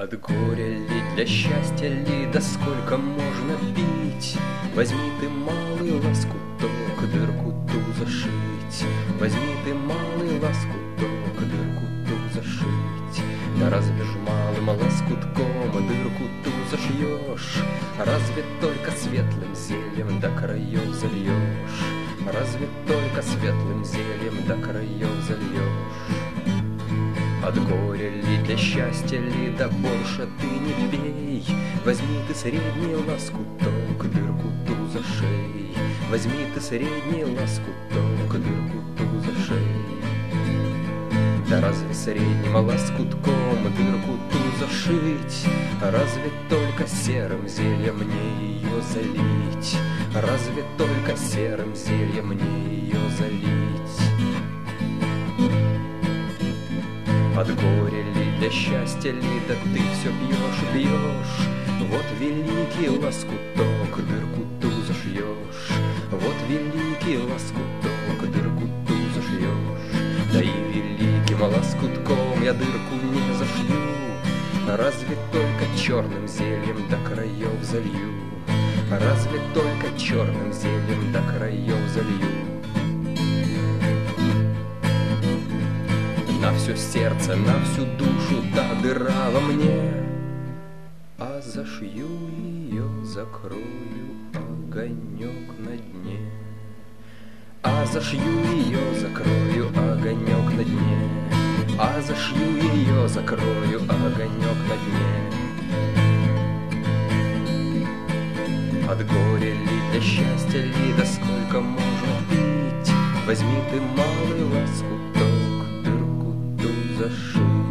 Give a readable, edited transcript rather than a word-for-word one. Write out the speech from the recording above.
От горя ли, для счастья ли, да сколько можно пить? Возьми ты малый лоскуток, дырку ту зашить. Возьми ты малый лоскуток, дырку ту зашить. Да разве ж малым лоскутком дырку ту зашьешь? Разве только светлым зельем до краев зальешь? Разве только светлым зельем до краев зальешь? От горя ли, для счастья ли, да больше ты не пей. Возьми ты средний лоскуток, дырку ту зашей. Возьми ты средний лоскуток, дырку ту зашей. Да разве средним лоскутком дырку ту зашить? Разве только серым зельем мне ее залить? Разве только серым зельем мне ее залить? От горя ли, для счастья ли, да ты все пьешь. Вот великий лоскуток, дырку ту зашьешь. Вот великий лоскуток, дырку ту зашьешь. Да и великим лоскутком я дырку не зашью. Разве только черным зельем до краев залью. Разве только черным зельем до краев залью. На все сердце, на всю душу та дыра во мне, а зашью ее, закрою огонек на дне. А зашью ее, закрою огонек на дне. А зашью ее, закрою огонек на дне. От горя ли, для счастья ли, да сколько можно пить? Возьми ты малый лоскуток, дырку ту зашить.